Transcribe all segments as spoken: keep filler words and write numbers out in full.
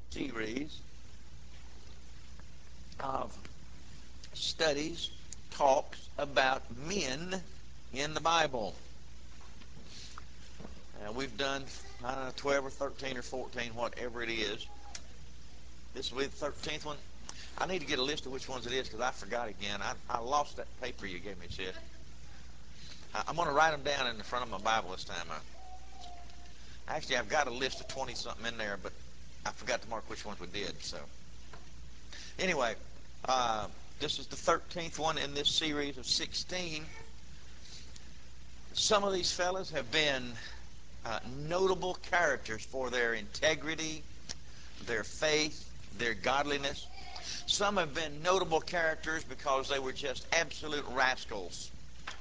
series of studies, talks about men in the Bible. And we've done, I don't know, twelve or thirteen or fourteen, whatever it is. This will be the thirteenth one. I need to get a list of which ones it is because I forgot again. I, I lost that paper you gave me, Sid. I, I'm going to write them down in the front of my Bible this time. I, actually, I've got a list of twenty-something in there, but I forgot to mark which ones we did. So, anyway, uh, this is the thirteenth one in this series of sixteen. Some of these fellas have been uh, notable characters for their integrity, their faith, their godliness. Some have been notable characters because they were just absolute rascals,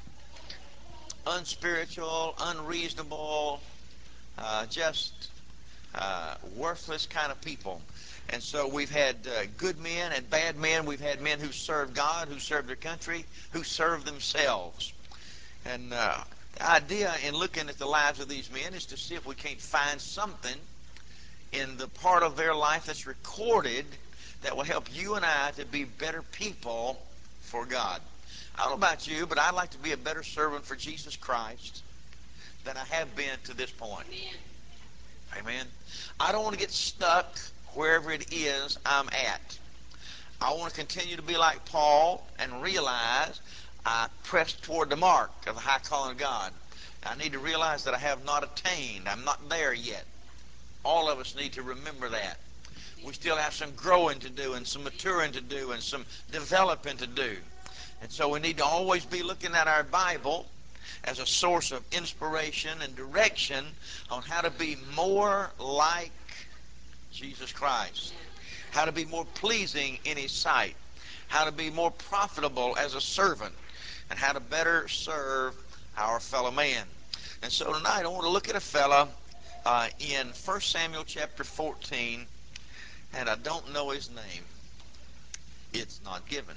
unspiritual, unreasonable, uh, just uh, worthless kind of people. And so we've had uh, good men and bad men. We've had men who served God, who served their country, who served themselves. And uh, the idea in looking at the lives of these men is to see if we can't find something in the part of their life that's recorded that will help you and I to be better people for God. I don't know about you, but I'd like to be a better servant for Jesus Christ than I have been to this point. Amen. Amen. I don't want to get stuck wherever it is I'm at. I want to continue to be like Paul and realize I press toward the mark of the high calling of God. I need to realize that I have not attained. I'm not there yet. All of us need to remember that. We still have some growing to do and some maturing to do and some developing to do. And so we need to always be looking at our Bible as a source of inspiration and direction on how to be more like Jesus Christ, how to be more pleasing in His sight, how to be more profitable as a servant, and how to better serve our fellow man. And so tonight I want to look at a fella uh, in First Samuel chapter fourteen, and I don't know his name. It's not given.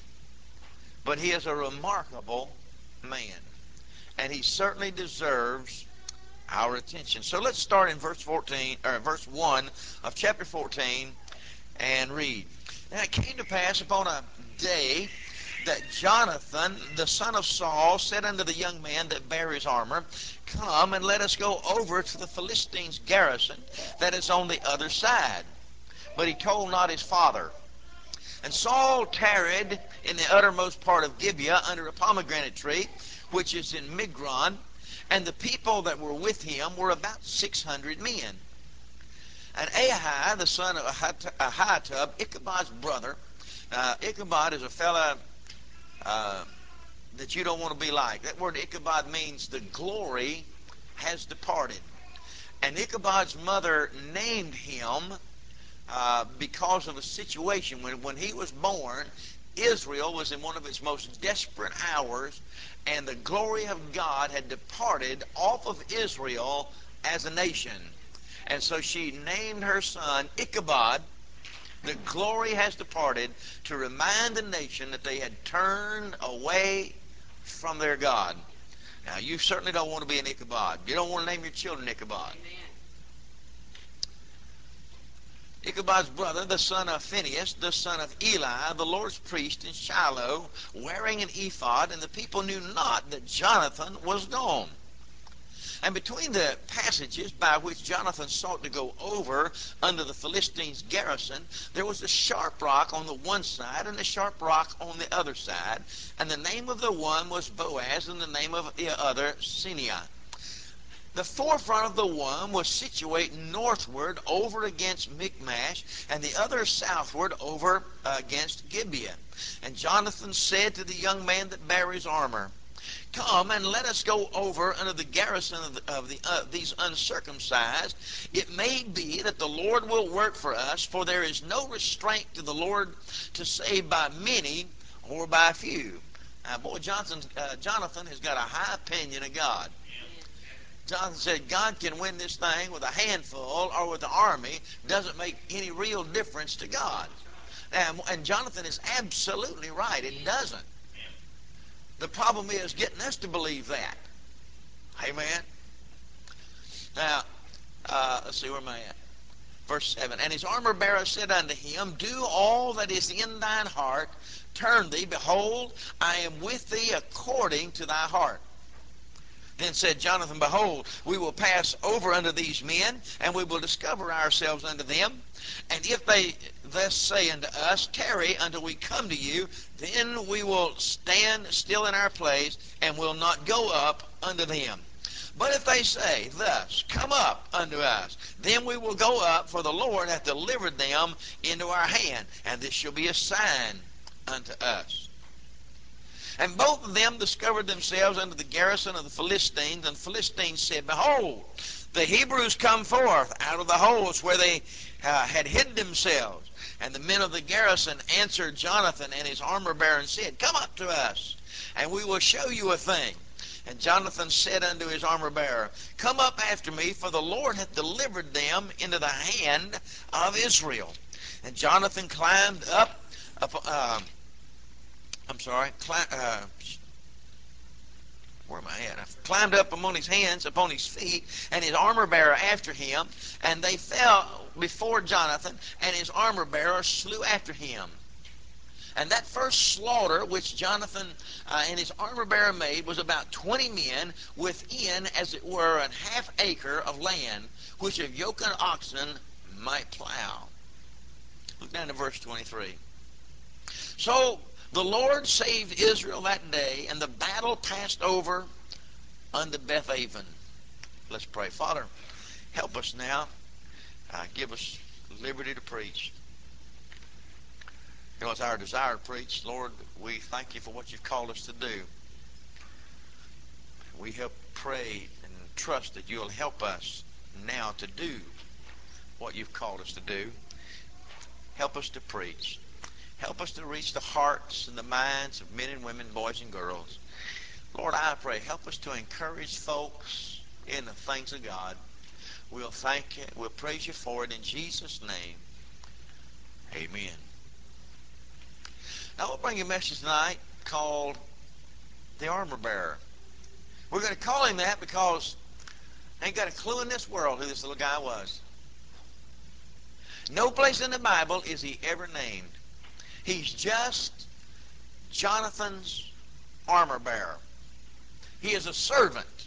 But he is a remarkable man, and he certainly deserves our attention. So let's start in verse fourteen, or verse one of chapter fourteen, and read. Now it came to pass upon a day that Jonathan, the son of Saul, said unto the young man that bare his armor, Come and let us go over to the Philistines' garrison that is on the other side. But he told not his father. And Saul tarried in the uttermost part of Gibeah under a pomegranate tree, which is in Migron, and the people that were with him were about six hundred men. And Ahai, the son of Ahitub, Ichabod's brother, uh, Ichabod is a fella uh, that you don't want to be like. That word Ichabod means the glory has departed. And Ichabod's mother named him uh, because of a situation. When, when he was born, Israel was in one of its most desperate hours, and the glory of God had departed off of Israel as a nation. And so she named her son Ichabod. The glory has departed, to remind the nation that they had turned away from their God. Now, you certainly don't want to be an Ichabod. You don't want to name your children Ichabod. Amen. Ichabod's brother, the son of Phinehas, the son of Eli, the Lord's priest in Shiloh, wearing an ephod, and the people knew not that Jonathan was gone. And between the passages by which Jonathan sought to go over under the Philistines' garrison, there was a sharp rock on the one side and a sharp rock on the other side. And the name of the one was Boaz, and the name of the other Sineah. The forefront of the one was situate northward over against Michmash, and the other southward over against Gibeah. And Jonathan said to the young man that bare his armor, Come and let us go over unto the garrison of, the, of the, uh, these uncircumcised. It may be that the Lord will work for us, for there is no restraint to the Lord to save by many or by few. Now, boy, Johnson, uh, Jonathan has got a high opinion of God. Jonathan said, God can win this thing with a handful or with the army. Doesn't make any real difference to God. And, and Jonathan is absolutely right. It doesn't. The problem is getting us to believe that. Amen. Now, uh, let's see, where am I at? Verse seven, and his armor bearer said unto him, do all that is in thine heart, turn thee, behold, I am with thee according to thy heart. Then said Jonathan, behold, we will pass over unto these men, and we will discover ourselves unto them. And if they thus say unto us, tarry until we come to you, then we will stand still in our place, and will not go up unto them. But if they say thus, come up unto us, then we will go up, for the Lord hath delivered them into our hand, and this shall be a sign unto us. And both of them discovered themselves unto the garrison of the Philistines, and the Philistines said, behold, the Hebrews come forth out of the holes where they uh, had hidden themselves. And the men of the garrison answered Jonathan and his armor bearer and said, come up to us, and we will show you a thing. And Jonathan said unto his armor bearer, come up after me, for the Lord hath delivered them into the hand of Israel. And Jonathan climbed up, up uh, I'm sorry, cli- uh, where am I at? I climbed up among his hands, upon his feet, and his armor bearer after him, and they fell before Jonathan, and his armor bearer slew after him. And that first slaughter which Jonathan uh, and his armor bearer made was about twenty men within, as it were, an half acre of land, which of yoke and oxen might plow. Look down to verse twenty-three. So the Lord saved Israel that day, and the battle passed over unto Bethaven. Let's pray. Father, help us now. Uh, give us liberty to preach. You know, it's our desire to preach. Lord, we thank you for what you've called us to do. We help pray and trust that you'll help us now to do what you've called us to do. Help us to preach. Help us to reach the hearts and the minds of men and women, boys and girls. Lord, I pray, help us to encourage folks in the things of God. We'll thank you. We'll praise you for it in Jesus' name. Amen. Now, we'll bring you a message tonight called The Armor Bearer. We're going to call him that because I ain't got a clue in this world who this little guy was. No place in the Bible is he ever named. He's just Jonathan's armor bearer. He is a servant.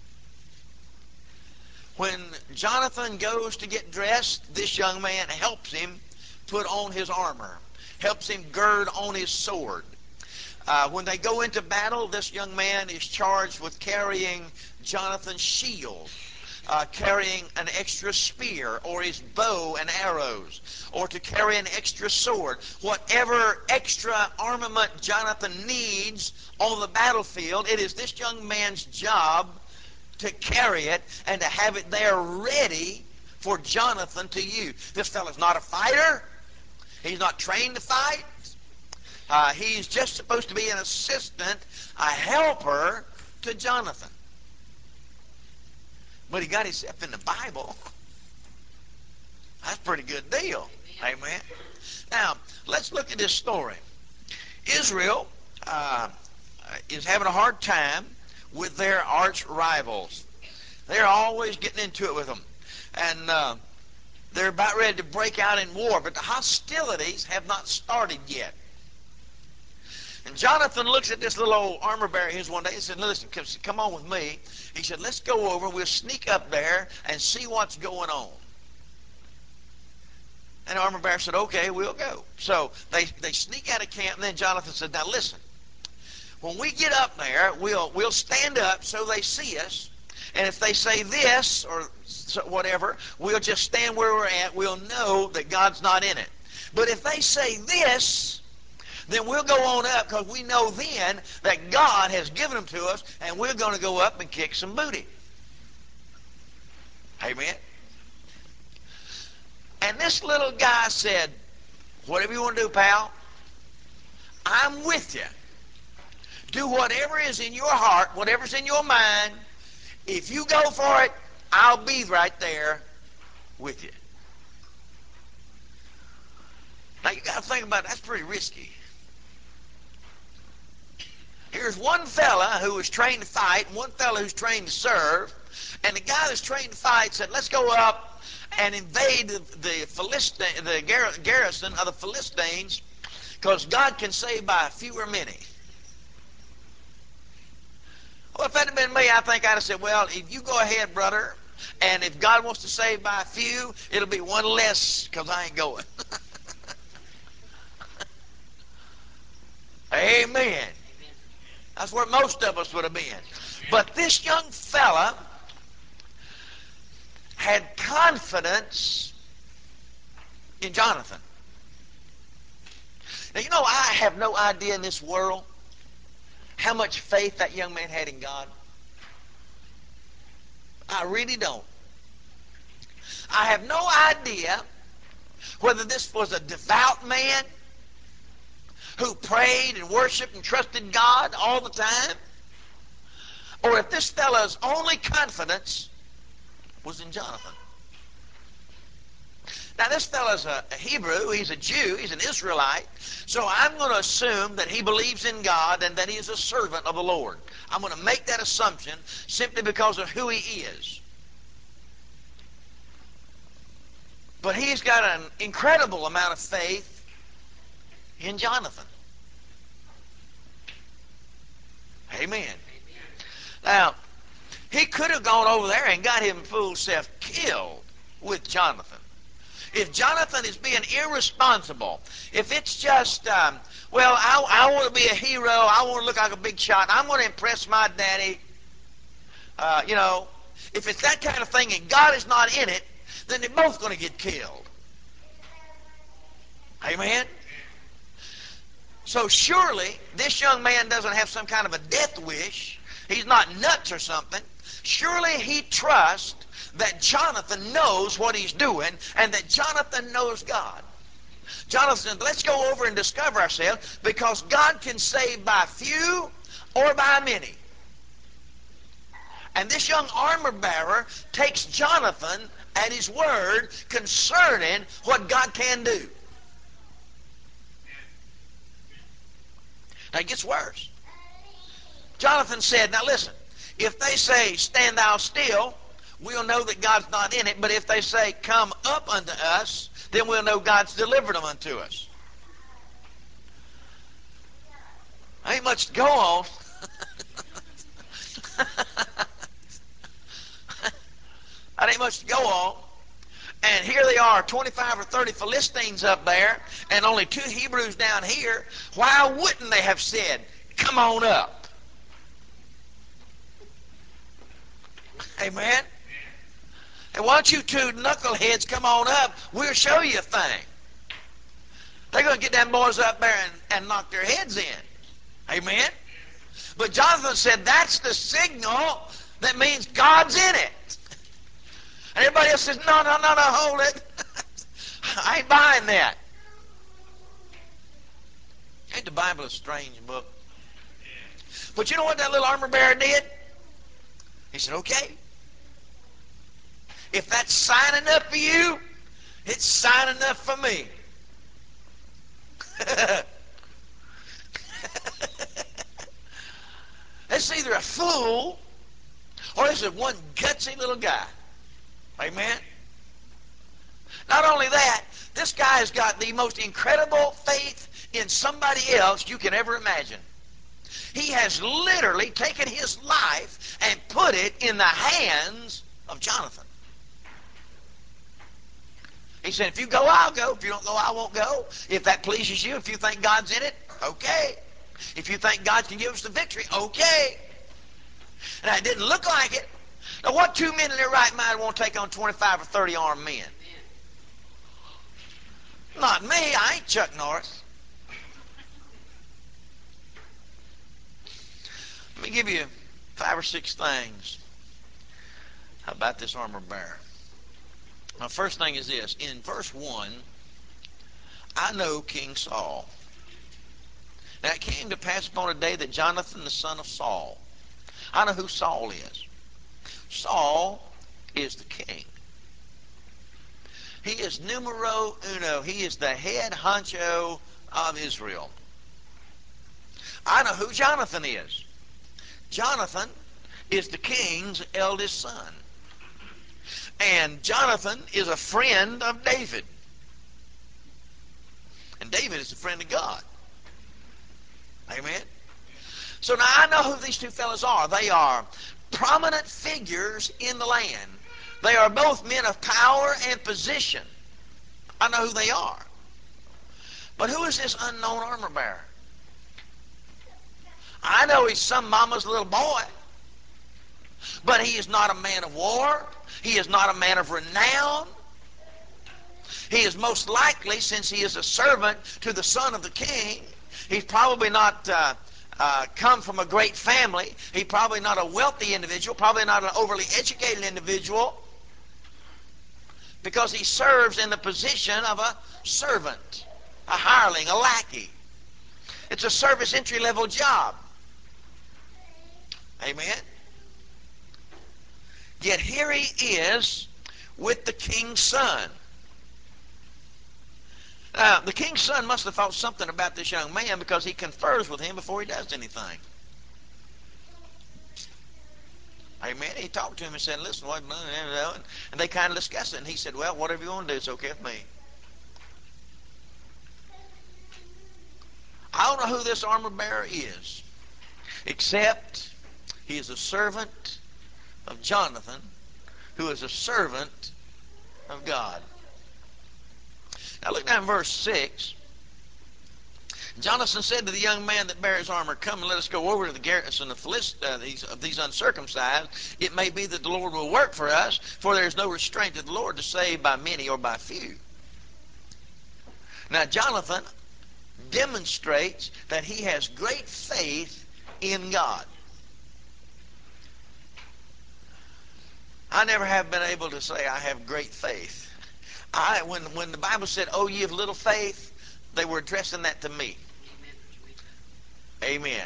When Jonathan goes to get dressed, this young man helps him put on his armor, helps him gird on his sword. Uh, when they go into battle, this young man is charged with carrying Jonathan's shield, uh, carrying an extra spear, or his bow and arrows, or to carry an extra sword. Whatever extra armament Jonathan needs on the battlefield, it is this young man's job to carry it and to have it there ready for Jonathan to use. This fellow's not a fighter. He's not trained to fight. Uh, he's just supposed to be an assistant, a helper to Jonathan. But he got himself in the Bible. That's a pretty good deal. Amen. Amen. Now, let's look at this story. Israel uh, is having a hard time with their arch rivals. They're always getting into it with them. And uh, they're about ready to break out in war, but the hostilities have not started yet. And Jonathan looks at this little old armor bearer his one day and said, listen, come on with me. He said, let's go over, we'll sneak up there and see what's going on. And the armor bearer said, okay, we'll go. So they, they sneak out of camp, and then Jonathan said, now listen, when we get up there, we'll, we'll stand up so they see us. And if they say this or whatever, we'll just stand where we're at. We'll know that God's not in it. But if they say this, then we'll go on up, because we know then that God has given them to us, and we're going to go up and kick some booty. Amen. And this little guy said, whatever you want to do, pal, I'm with you. Do whatever is in your heart, whatever's in your mind. If you go for it, I'll be right there with you. Now you got to think about it. That's pretty risky. Here's one fella who was trained to fight, and one fella who's trained to serve, and the guy that's trained to fight said, let's go up and invade the, the Philistine, the gar- garrison of the Philistines, because God can save by few or many. Well, if that had been me, I think I'd have said, well, if you go ahead, brother, and if God wants to save by a few, it'll be one less because I ain't going. Amen. That's where most of us would have been. But this young fella had confidence in Jonathan. Now, you know, I have no idea in this world how much faith that young man had in God. I really don't. I have no idea whether this was a devout man who prayed and worshiped and trusted God all the time, or if this fellow's only confidence was in Jonathan. Now, this fellow's a Hebrew, he's a Jew, he's an Israelite, so I'm going to assume that he believes in God and that he is a servant of the Lord. I'm going to make that assumption simply because of who he is. But he's got an incredible amount of faith in Jonathan. Amen. Now, he could have gone over there and got him fool self killed with Jonathan. If Jonathan is being irresponsible, if it's just, um, well, I, I want to be a hero, I want to look like a big shot, I'm going to impress my daddy, uh, you know, if it's that kind of thing and God is not in it, then they're both going to get killed. Amen? So surely this young man doesn't have some kind of a death wish. He's not nuts or something. Surely he trusts that Jonathan knows what he's doing and that Jonathan knows God. Jonathan said, let's go over and discover ourselves, because God can save by few or by many. And this young armor bearer takes Jonathan at his word concerning what God can do. Now it gets worse. Jonathan said, now listen, if they say, stand thou still, we'll know that God's not in it. But if they say, come up unto us, then we'll know God's delivered them unto us. Ain't much to go on. That ain't much to go on. And here they are, twenty-five or thirty Philistines up there, and only two Hebrews down here. Why wouldn't they have said, come on up? Amen? And why don't you two knuckleheads come on up? We'll show you a thing. They're going to get them boys up there and, and knock their heads in. Amen? But Jonathan said, that's the signal that means God's in it. And everybody else says, no, no, no, no, hold it. I ain't buying that. Ain't the Bible a strange book? But you know what that little armor bearer did? He said, okay. If that's sign enough for you, it's sign enough for me. It's either a fool or it's a one gutsy little guy. Amen? Not only that, this guy has got the most incredible faith in somebody else you can ever imagine. He has literally taken his life and put it in the hands of Jonathan. He said, if you go, I'll go. If you don't go, I won't go. If that pleases you, if you think God's in it, okay. If you think God can give us the victory, okay. And it didn't look like it. Now, what two men in their right mind won't take on twenty-five or thirty armed men? Not me. I ain't Chuck Norris. Let me give you five or six things about this armor bearer. Now, first thing is this. In verse one, I know King Saul. Now, it came to pass upon a day that Jonathan, the son of Saul. I know who Saul is. Saul is the king. He is numero uno. He is the head honcho of Israel. I know who Jonathan is. Jonathan is the king's eldest son. And Jonathan is a friend of David. And David is a friend of God. Amen. So now I know who these two fellows are. They are prominent figures in the land. They are both men of power and position. I know who they are. But who is this unknown armor bearer? I know he's some mama's little boy. But he is not a man of war. He is not a man of renown. He is most likely, since he is a servant to the son of the king, he's probably not uh, uh, come from a great family. He's probably not a wealthy individual, probably not an overly educated individual, because he serves in the position of a servant, a hireling, a lackey. It's a service entry-level job. Amen? Yet here he is with the king's son. Now, the king's son must have thought something about this young man, because he confers with him before he does anything. Amen. He talked to him and said, listen, what, and they kind of discussed it. And he said, well, whatever you want to do, it's okay with me. I don't know who this armor bearer is, except he is a servant of Jonathan, who is a servant of God. Now look down in verse six. Jonathan said to the young man that bare his armor, come and let us go over to the garrison of, Philist- uh, these, of these uncircumcised. It may be that the Lord will work for us, for there is no restraint of the Lord to save by many or by few. Now Jonathan demonstrates that he has great faith in God. I never have been able to say I have great faith. I, when, when the Bible said, oh, ye of little faith, they were addressing that to me. Amen.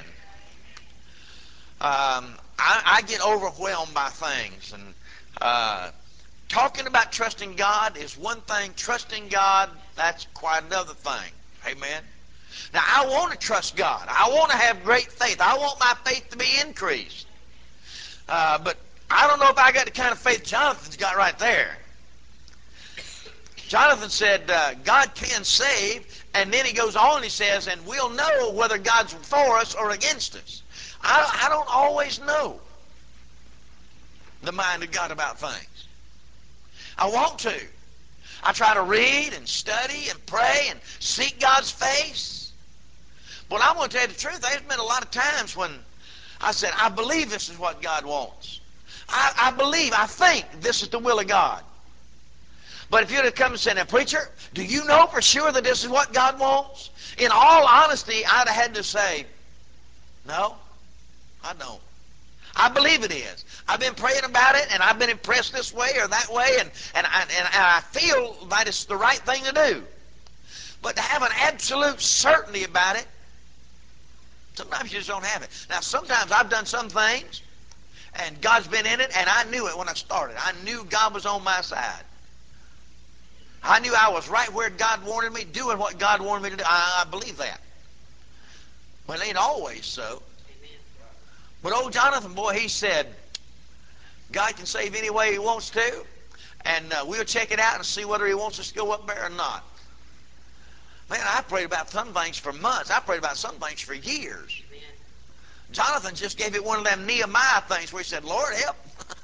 Um, I, I get overwhelmed by things. And uh, talking about trusting God is one thing. Trusting God, that's quite another thing. Amen. Now, I want to trust God. I want to have great faith. I want my faith to be increased. Uh, but I don't know if I got the kind of faith Jonathan's got right there. Jonathan said, uh, God can save, and then he goes on and he says, and we'll know whether God's for us or against us. I, I don't always know the mind of God about things. I want to. I try to read and study and pray and seek God's face. But I'm going to tell you the truth, there's been a lot of times when I said, I believe this is what God wants. I, I believe, I think this is the will of God. But if you'd have come and said, now, preacher, do you know for sure that this is what God wants? In all honesty, I'd have had to say, no, I don't. I believe it is. I've been praying about it, and I've been impressed this way or that way, and, and, I, and, and I feel that it's the right thing to do. But to have an absolute certainty about it, sometimes you just don't have it. Now, sometimes I've done some things, and God's been in it, and I knew it when I started. I knew God was on my side. I knew I was right where God wanted me, doing what God wanted me to do. I, I believe that. But it ain't always so. But old Jonathan, boy, he said, God can save any way he wants to, and uh, we'll check it out and see whether he wants us to go up there or not. Man, I prayed about some things for months. I prayed about some things for years. Jonathan just gave it one of them Nehemiah things where he said, Lord, help.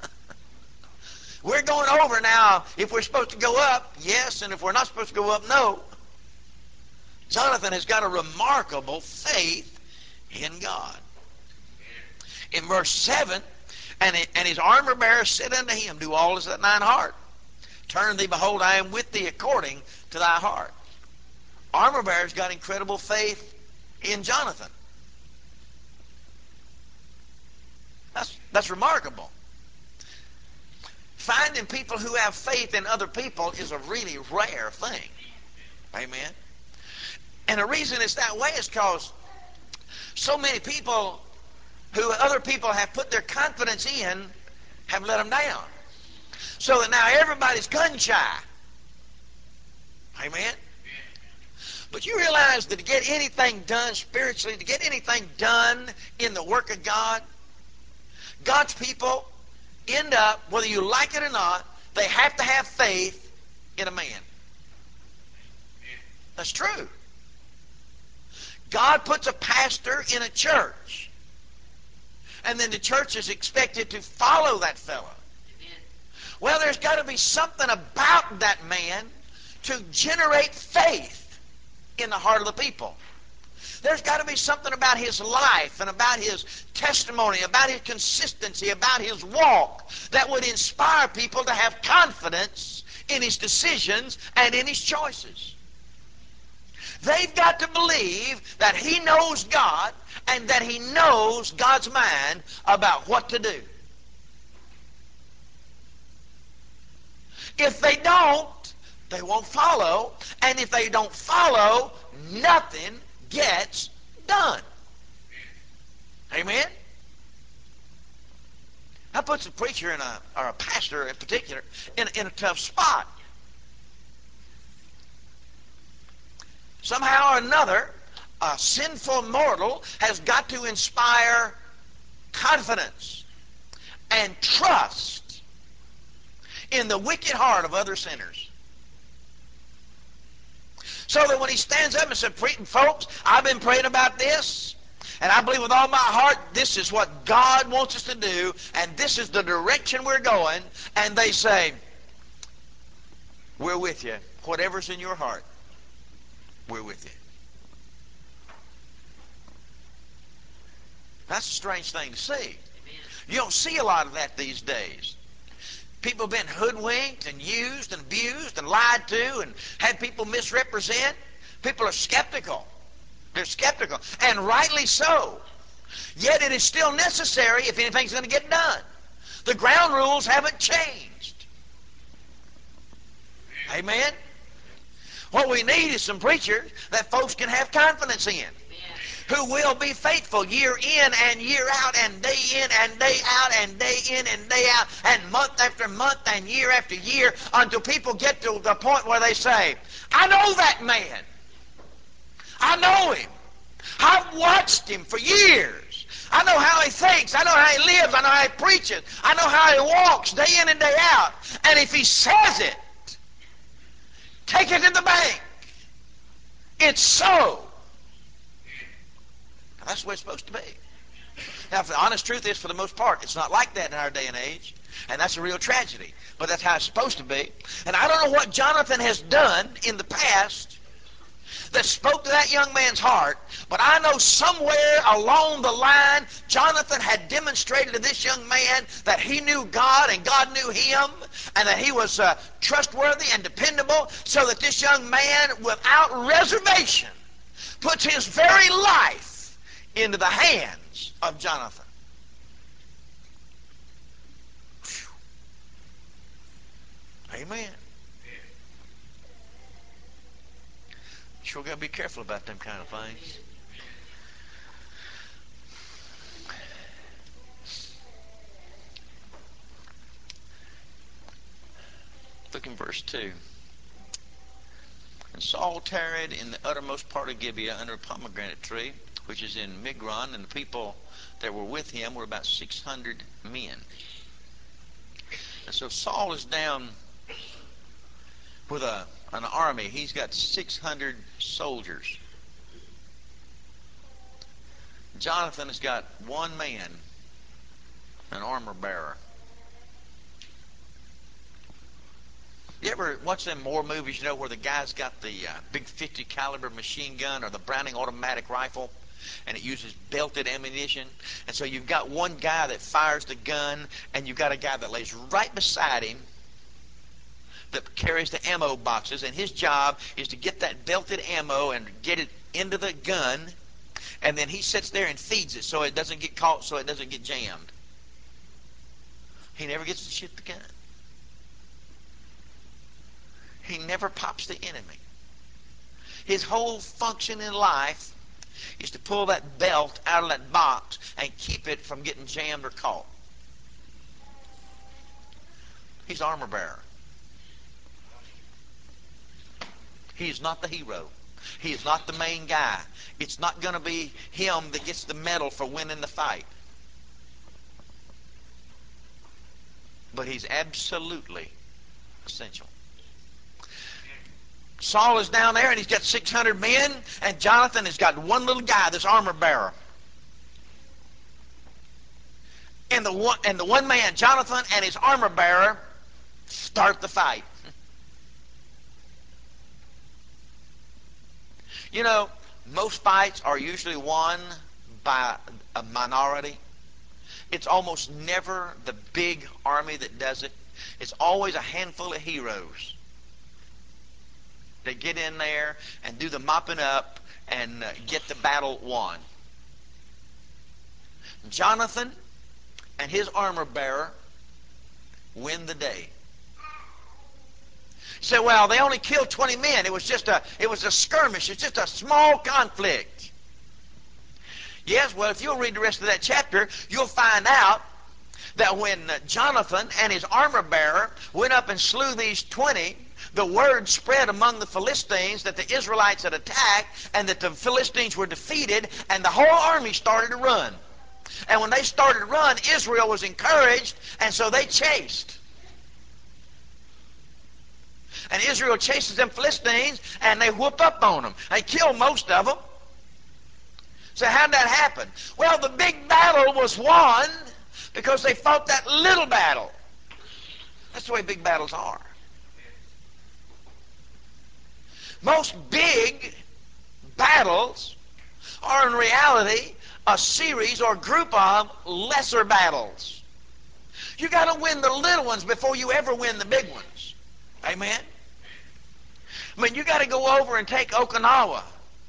We're going over now. If we're supposed to go up, yes, and if we're not supposed to go up, no. Jonathan has got a remarkable faith in God. In verse seven, and, it, and his armor bearer said unto him, do all as at thine heart. Turn thee, behold, I am with thee according to thy heart. Armor bearer's got incredible faith in Jonathan. That's, that's remarkable. Finding people who have faith in other people is a really rare thing. Amen. And the reason it's that way is because so many people who other people have put their confidence in have let them down. So that now everybody's gun shy. Amen. But you realize that to get anything done spiritually, to get anything done in the work of God, God's people end up, whether you like it or not, They have to have faith in a man. That's true. God puts a pastor in a church, and then the church is expected to follow that fellow. Well, there's got to be something about that man to generate faith in the heart of the people. There's got to be something about his life and about his testimony, about his consistency, about his walk that would inspire people to have confidence in his decisions and in his choices. They've got to believe that he knows God and that he knows God's mind about what to do. If they don't, they won't follow. And if they don't follow, nothing gets done. Amen? That puts a preacher in a, or a pastor in particular, in, in a tough spot. Somehow or another, a sinful mortal has got to inspire confidence and trust in the wicked heart of other sinners. So that when he stands up and says, folks, I've been praying about this, and I believe with all my heart this is what God wants us to do, and this is the direction we're going, and they say, we're with you. Whatever's in your heart, we're with you. That's a strange thing to see. You don't see a lot of that these days. People have been hoodwinked and used and abused and lied to and had people misrepresent. People are skeptical. They're skeptical, and rightly so. Yet it is still necessary if anything's going to get done. The ground rules haven't changed. Amen? What we need is some preachers that folks can have confidence in, who will be faithful year in and year out and day in and day out and day in and day out and month after month and year after year until people get to the point where they say, I know that man. I know him. I've watched him for years. I know how he thinks. I know how he lives. I know how he preaches. I know how he walks day in and day out. And if he says it, take it to the bank. It's so. That's the way it's supposed to be. Now, the honest truth is, for the most part, it's not like that in our day and age. And that's a real tragedy. But that's how it's supposed to be. And I don't know what Jonathan has done in the past that spoke to that young man's heart, but I know somewhere along the line, Jonathan had demonstrated to this young man that he knew God and God knew him, and that he was uh, trustworthy and dependable, so that this young man, without reservation, puts his very life into the hands of Jonathan. Whew. Amen. Sure got to be careful about them kind of things. Look in verse two. And Saul tarried in the uttermost part of Gibeah under a pomegranate tree, which is in Migron, and the people that were with him were about six hundred men. And so Saul is down with a, an army. He's got six hundred soldiers. Jonathan has got one man, an armor bearer. You ever watch them war movies, you know, where the guy's got the uh, big fifty caliber machine gun or the Browning automatic rifle, and it uses belted ammunition? And so you've got one guy that fires the gun, and you've got a guy that lays right beside him that carries the ammo boxes, and his job is to get that belted ammo and get it into the gun, and then he sits there and feeds it so it doesn't get caught, so it doesn't get jammed. He never gets to shoot the gun. He never pops the enemy. His whole function in life is to pull that belt out of that box and keep it from getting jammed or caught. He's armor bearer. He is not the hero. He is not the main guy. It's not going to be him that gets the medal for winning the fight. But he's absolutely essential. Saul is down there and he's got six hundred men, and Jonathan has got one little guy, this armor bearer. And the one, and the one man, Jonathan, and his armor bearer start the fight. You know, most fights are usually won by a minority. It's almost never the big army that does it. It's always a handful of heroes that get in there and do the mopping up and uh, get the battle won. Jonathan and his armor bearer win the day. You say, well, they only killed twenty men. It was just a, it was a skirmish. It's just a small conflict. Yes, well, if you'll read the rest of that chapter, you'll find out that when Jonathan and his armor bearer went up and slew these twenty, the word spread among the Philistines that the Israelites had attacked and that the Philistines were defeated, and the whole army started to run. And when they started to run, Israel was encouraged, and so they chased. And Israel chases them Philistines, and they whoop up on them. They kill most of them. So how'd that happen? Well, the big battle was won because they fought that little battle. That's the way big battles are. Most big battles are in reality a series or group of lesser battles. You got to win the little ones before you ever win the big ones. Amen? I mean, you got to go over and take Okinawa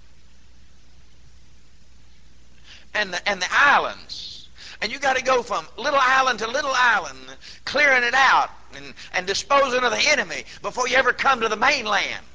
and the, and the islands. And you got to go from little island to little island, clearing it out and, and disposing of the enemy before you ever come to the mainland.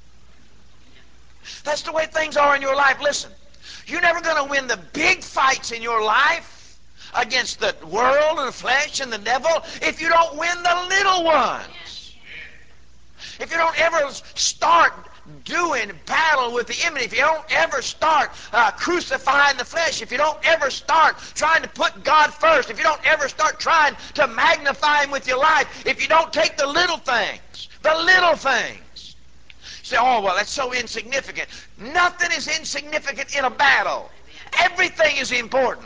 That's the way things are in your life. Listen, you're never going to win the big fights in your life against the world and the flesh and the devil if you don't win the little ones. If you don't ever start doing battle with the enemy, if you don't ever start uh, crucifying the flesh, if you don't ever start trying to put God first, if you don't ever start trying to magnify Him with your life, if you don't take the little things, the little things, say, oh, well, that's so insignificant. Nothing is insignificant in a battle. Everything is important.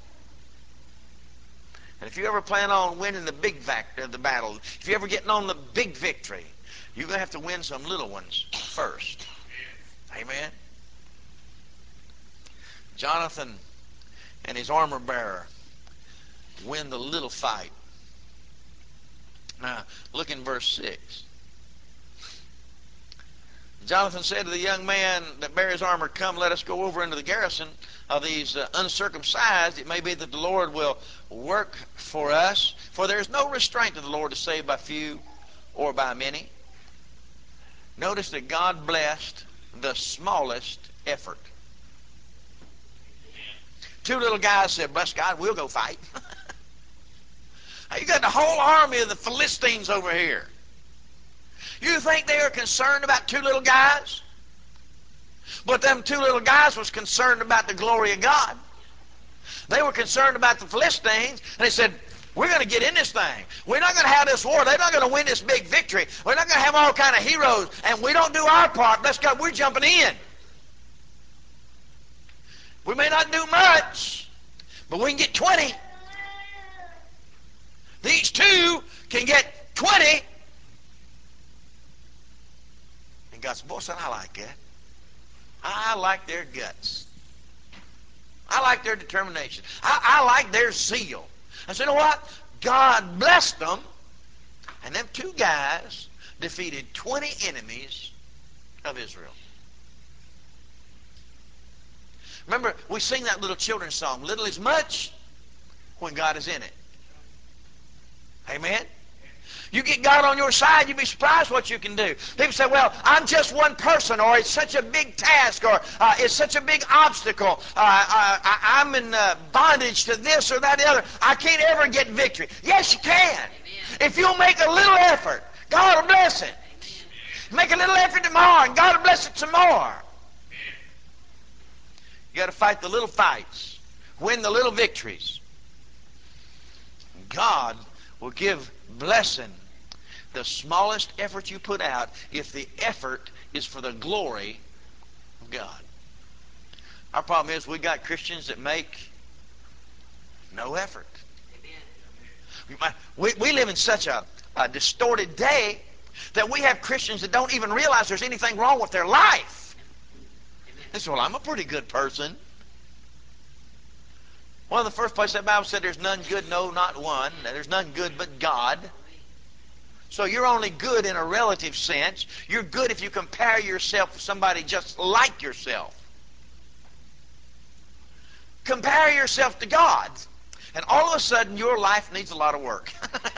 And if you ever plan on winning the big factor of the battle, if you're ever getting on the big victory, you're going to have to win some little ones first. Amen? Jonathan and his armor bearer win the little fight. Now, look in verse six. Jonathan said to the young man that bare his armor, come, let us go over into the garrison of these uh, uncircumcised. It may be that the Lord will work for us, for there is no restraint to the Lord to save by few or by many. Notice that God blessed the smallest effort. Two little guys said, bless God, we'll go fight. You got the whole army of the Philistines over here. You think they are concerned about two little guys? But them two little guys was concerned about the glory of God. They were concerned about the Philistines, and they said, we're going to get in this thing. We're not going to have this war. They're not going to win this big victory. We're not going to have all kind of heroes, and we don't do our part. Bless God, we're jumping in. We may not do much, but we can get twenty. These two can get twenty. And God said, boy, son, I like that. I like their guts. I like their determination. I, I like their zeal. I said, you know what? God blessed them, and them two guys defeated twenty enemies of Israel. Remember, we sing that little children's song, little is much when God is in it. Amen? You get God on your side, you'd be surprised what you can do. People say, well, I'm just one person, or it's such a big task, or uh, it's such a big obstacle. Uh, I, I, I'm in uh, bondage to this or that or the other. I can't ever get victory. Yes, you can. Amen. If you'll make a little effort, God will bless it. Amen. Make a little effort tomorrow, and God will bless it some more. You got to fight the little fights. Win the little victories. God will give blessing the smallest effort you put out, if the effort is for the glory of God. Our problem is we got Christians that make no effort. We, we live in such a, a distorted day that we have Christians that don't even realize there's anything wrong with their life. They say, well, I'm a pretty good person. One of the first places that Bible said there's none good, no, not one. There's none good but God. So you're only good in a relative sense. You're good if you compare yourself with somebody just like yourself. Compare yourself to God, and all of a sudden your life needs a lot of work.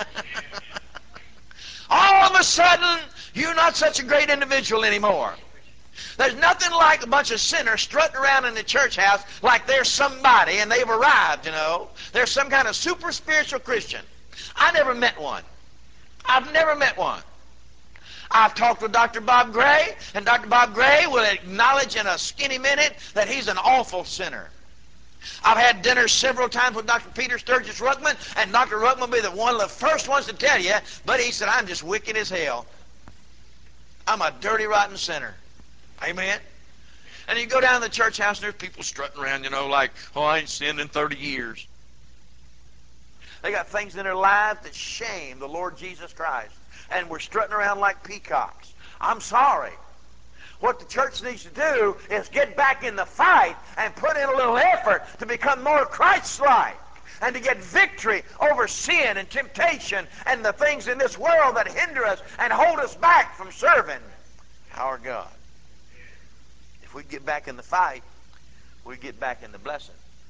All of a sudden you're not such a great individual anymore. There's nothing like a bunch of sinners strutting around in the church house like they're somebody and they've arrived, you know. They're some kind of super spiritual Christian. I never met one. I've never met one. I've talked with Doctor Bob Gray, and Doctor Bob Gray will acknowledge in a skinny minute that he's an awful sinner. I've had dinner several times with Doctor Peter Sturgis Ruckman, and Doctor Ruckman will be the one of the first ones to tell you, but he said, I'm just wicked as hell. I'm a dirty, rotten sinner. Amen? And you go down to the church house, and there's people strutting around, you know, like, oh, I ain't sinned in thirty years. They got things in their lives that shame the Lord Jesus Christ. And we're strutting around like peacocks. I'm sorry. What the church needs to do is get back in the fight and put in a little effort to become more Christ-like and to get victory over sin and temptation and the things in this world that hinder us and hold us back from serving our God. If we get back in the fight, we get back in the blessing.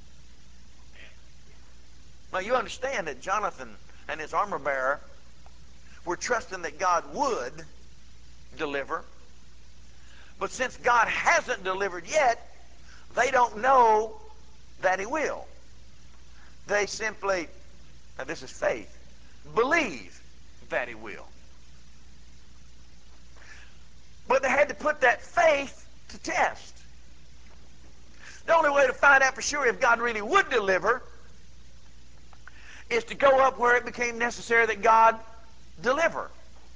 Now you understand that Jonathan and his armor bearer were trusting that God would deliver. But since God hasn't delivered yet, they don't know that he will. They simply, now this is faith, believe that he will. But they had to put that faith to test. The only way to find out for sure if God really would deliver is to go up where it became necessary that God deliver.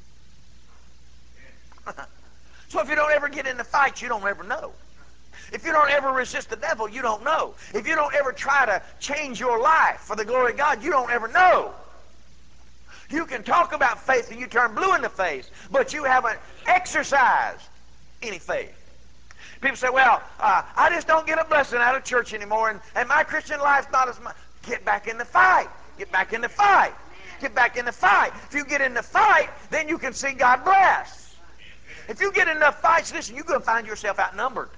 So if you don't ever get in the fight, you don't ever know. If you don't ever resist the devil, you don't know. If you don't ever try to change your life for the glory of God, you don't ever know. You can talk about faith and you turn blue in the face, but you haven't exercised any faith. People say, well, uh, I just don't get a blessing out of church anymore, and, and my Christian life's not as much. Get back in the fight. Get back in the fight. Get back in the fight. If you get in the fight, then you can see God bless. If you get in enough fights, listen, you're going to find yourself outnumbered.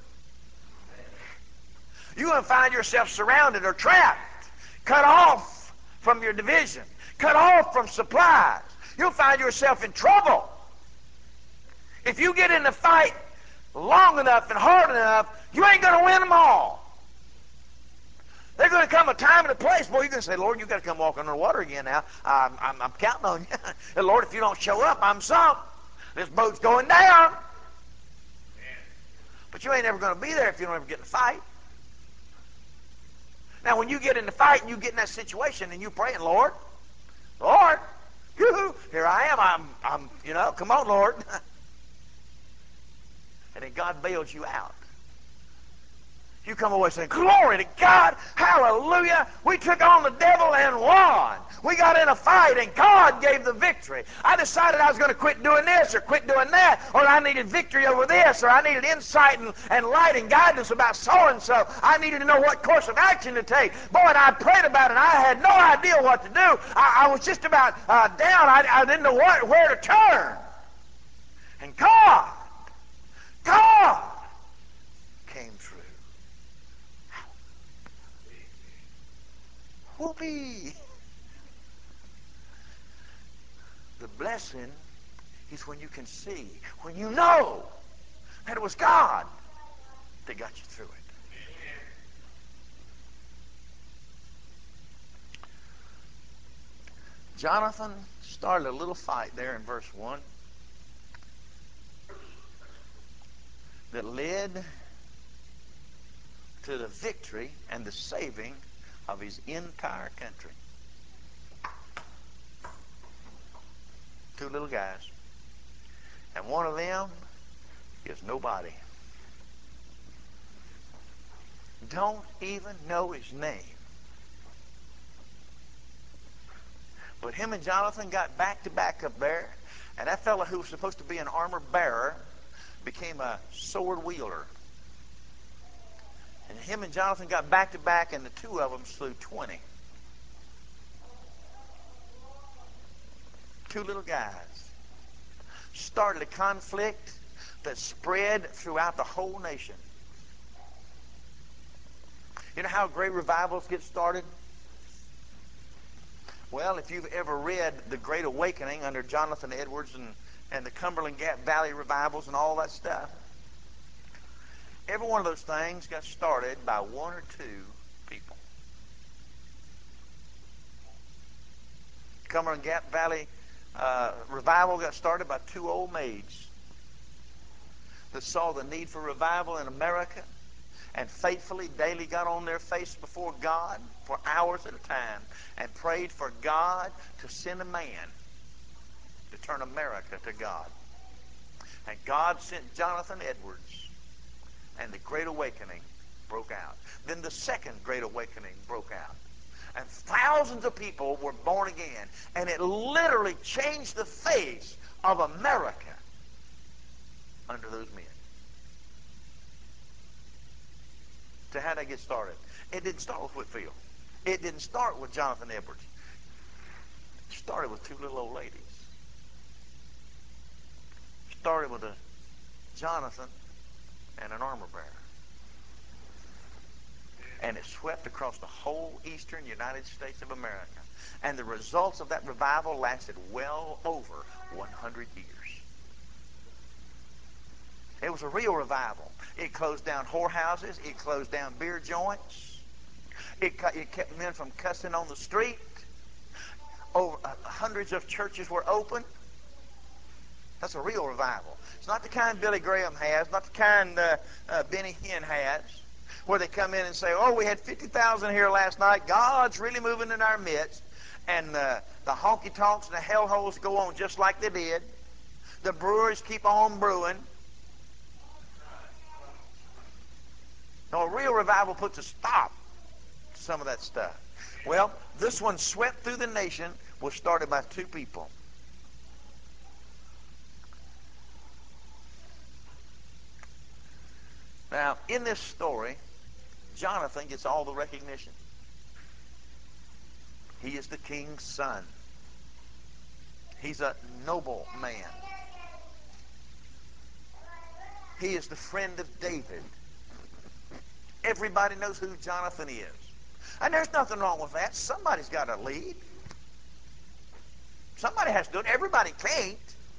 You're going to find yourself surrounded or trapped, cut off from your division, cut off from supplies. You'll find yourself in trouble. If you get in the fight long enough and hard enough, you ain't going to win them all. There's going to come a time and a place, boy, you're going to say, Lord, you've got to come walk under the water again now. I'm, I'm, I'm counting on you. And Lord, if you don't show up, I'm sunk. This boat's going down. But you ain't ever going to be there if you don't ever get in the fight. Now, when you get in the fight and you get in that situation and you're praying, Lord, Lord, here I am. I'm, I'm, you know, come on, Lord. And then God bails you out. You come away saying, glory to God, hallelujah. We took on the devil and won. We got in a fight and God gave the victory. I decided I was going to quit doing this or quit doing that, or I needed victory over this, or I needed insight and, and light and guidance about so-and-so. I needed to know what course of action to take. Boy, and I prayed about it and I had no idea what to do. I, I was just about uh, down. I, I didn't know what, where to turn. And God, God came through. Whoopee! The blessing is when you can see, when you know that it was God that got you through it. Jonathan started a little fight there in verse one that led to the victory and the saving of his entire country. Two little guys. And one of them is nobody. Don't even know his name. But him and Jonathan got back to back up there, and that fellow who was supposed to be an armor bearer became a sword wielder. And him and Jonathan got back to back, and the two of them slew twenty. Two little guys started a conflict that spread throughout the whole nation. You know how great revivals get started? Well, if you've ever read The Great Awakening under Jonathan Edwards and, and the Cumberland Gap Valley revivals and all that stuff, every one of those things got started by one or two people. Cumberland Gap Valley uh, revival got started by two old maids that saw the need for revival in America and faithfully daily got on their face before God for hours at a time and prayed for God to send a man to turn America to God. And God sent Jonathan Edwards, and the Great Awakening broke out. Then the Second Great Awakening broke out. And thousands of people were born again. And it literally changed the face of America under those men. So how did I get started? It didn't start with Whitfield. It didn't start with Jonathan Edwards. It started with two little old ladies. It started with a Jonathan and an armor bearer. And it swept across the whole eastern United States of America. And the results of that revival lasted well over one hundred years. It was a real revival. It closed down whorehouses. It closed down beer joints. It, it kept men from cussing on the street. Over uh, hundreds of churches were open. That's a real revival. It's not the kind Billy Graham has, not the kind uh, uh, Benny Hinn has, where they come in and say, oh, we had fifty thousand here last night. God's really moving in our midst. And uh, the honky-tonks and the hellholes go on just like they did. The breweries keep on brewing. No, a real revival puts a stop to some of that stuff. Well, this one swept through the nation, was started by two people. Now, in this story, Jonathan gets all the recognition. He is the king's son. He's a noble man. He is the friend of David. Everybody knows who Jonathan is. And there's nothing wrong with that. Somebody's got to lead. Somebody has to do it. Everybody can't.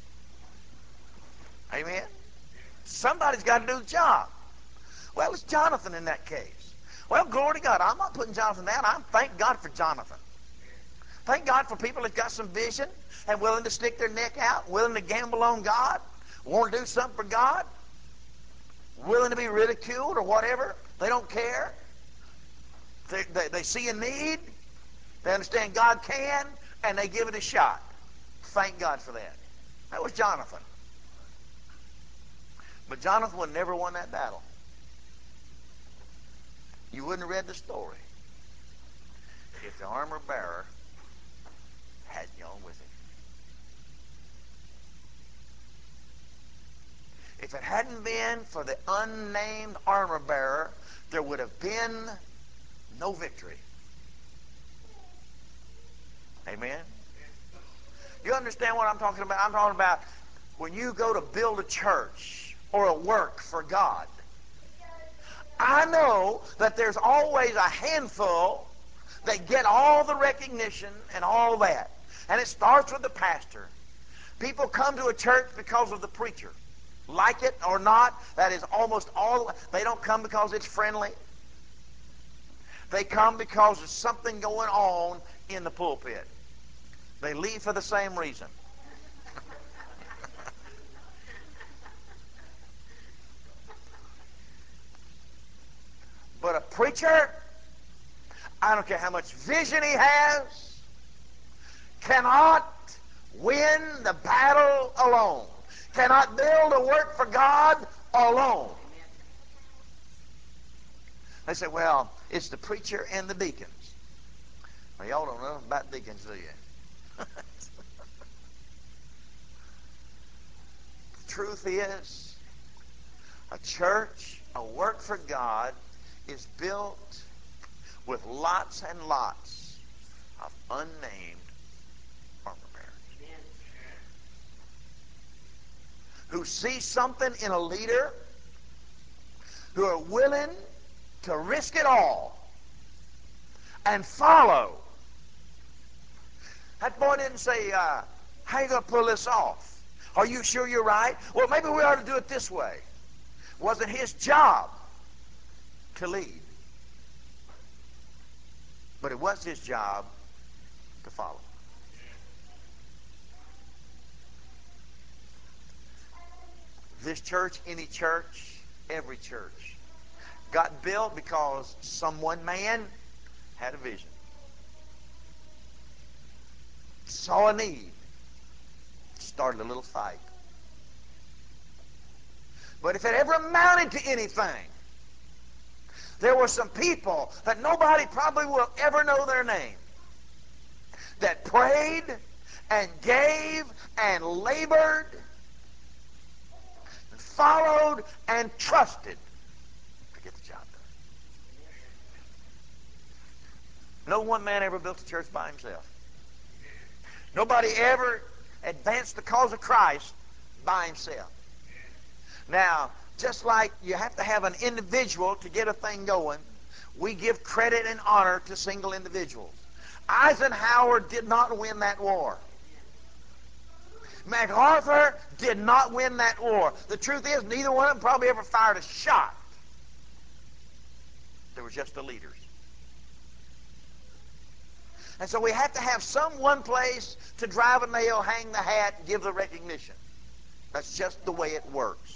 Amen? Somebody's got to do the job. Well, it's Jonathan in that case. Well, glory to God. I'm not putting Jonathan down. I'm thank God for Jonathan. Thank God for people that got some vision and willing to stick their neck out, willing to gamble on God, want to do something for God, willing to be ridiculed or whatever. They don't care. They, they, they see a need. They understand God can, and they give it a shot. Thank God for that. That was Jonathan. But Jonathan would never won that battle. You wouldn't have read the story if the armor bearer hadn't gone with him. If it hadn't been for the unnamed armor bearer, there would have been no victory. Amen? You understand what I'm talking about? I'm talking about when you go to build a church or a work for God. I know that there's always a handful that get all the recognition and all that. And it starts with the pastor. People come to a church because of the preacher. Like it or not, that is almost all. They don't come because it's friendly. They come because there's something going on in the pulpit. They leave for the same reason. But a preacher, I don't care how much vision he has, cannot win the battle alone, cannot build a work for God alone. They say, well, it's the preacher and the deacons. Well, y'all don't know about deacons, do you? The truth is, a church, a work for God, is built with lots and lots of unnamed armor bearers who see something in a leader, who are willing to risk it all and follow. That boy didn't say, uh, how are you going to pull this off? Are you sure you're right? Well, maybe we ought to do it this way. Wasn't his job to lead, but it was his job to follow. This church, any church, every church got built because some one man had a vision, saw a need, started a little fight. But if it ever amounted to anything, there were some people that nobody probably will ever know their name that prayed and gave and labored and followed and trusted to get the job done. No one man ever built a church by himself. Nobody ever advanced the cause of Christ by himself. Now, just like you have to have an individual to get a thing going, we give credit and honor to single individuals. Eisenhower did not win that war. MacArthur did not win that war. The truth is, neither one of them probably ever fired a shot. They were just the leaders. And so we have to have some one place to drive a nail, hang the hat, and give the recognition. That's just the way it works.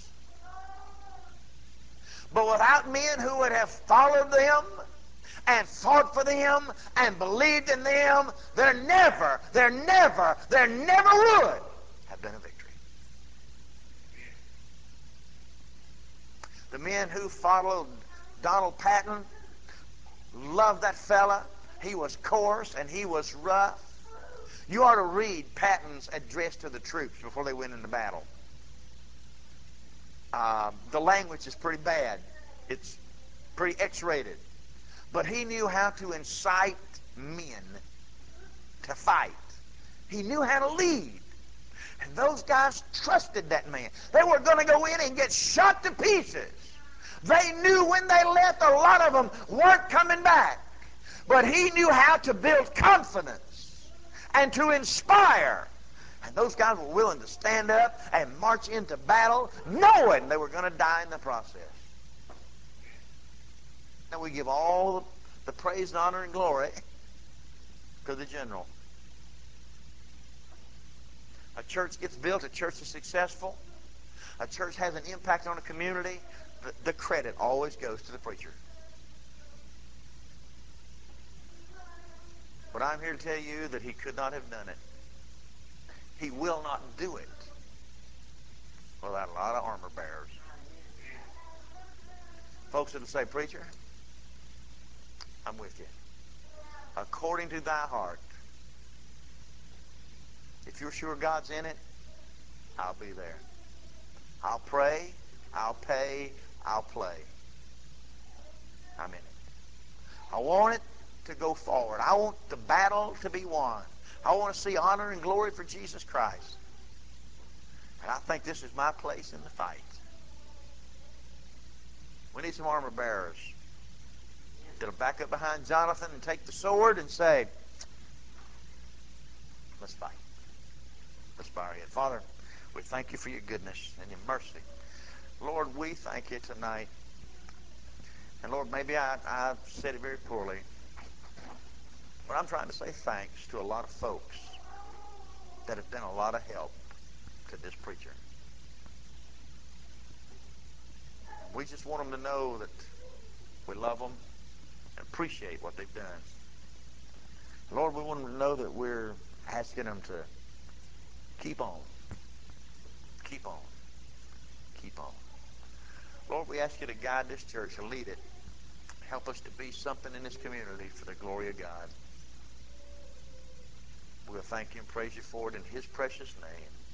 But without men who would have followed them and fought for them and believed in them, there never, there never, there never would have been a victory. The men who followed Donald Patton loved that fella. He was coarse and he was rough. You ought to read Patton's address to the troops before they went into battle. Uh, the language is pretty bad. It's pretty X-rated. But he knew how to incite men to fight. He knew how to lead. And those guys trusted that man. They were going to go in and get shot to pieces. They knew when they left, a lot of them weren't coming back. But he knew how to build confidence and to inspire. And those guys were willing to stand up and march into battle knowing they were going to die in the process. Now we give all the praise and honor and glory to the general. A church gets built, a church is successful, a church has an impact on a community, the, the credit always goes to the preacher. But I'm here to tell you that he could not have done it. He will not do it without a lot of armor bearers. Folks that'll say, preacher, I'm with you. According to thy heart. If you're sure God's in it, I'll be there. I'll pray, I'll pay, I'll play. I'm in it. I want it to go forward. I want the battle to be won. I want to see honor and glory for Jesus Christ. And I think this is my place in the fight. We need some armor bearers that'll back up behind Jonathan and take the sword and say, let's fight. Let's bow our head. Father, we thank you for your goodness and your mercy. Lord, we thank you tonight. And Lord, maybe I, I said it very poorly, but I'm trying to say thanks to a lot of folks that have been a lot of help to this preacher. We just want them to know that we love them and appreciate what they've done. Lord, we want them to know that we're asking them to Keep on. Keep on. Keep on. Lord, we ask you to guide this church and lead it. Help us to be something in this community for the glory of God. We'll thank you and praise you for it in his precious name.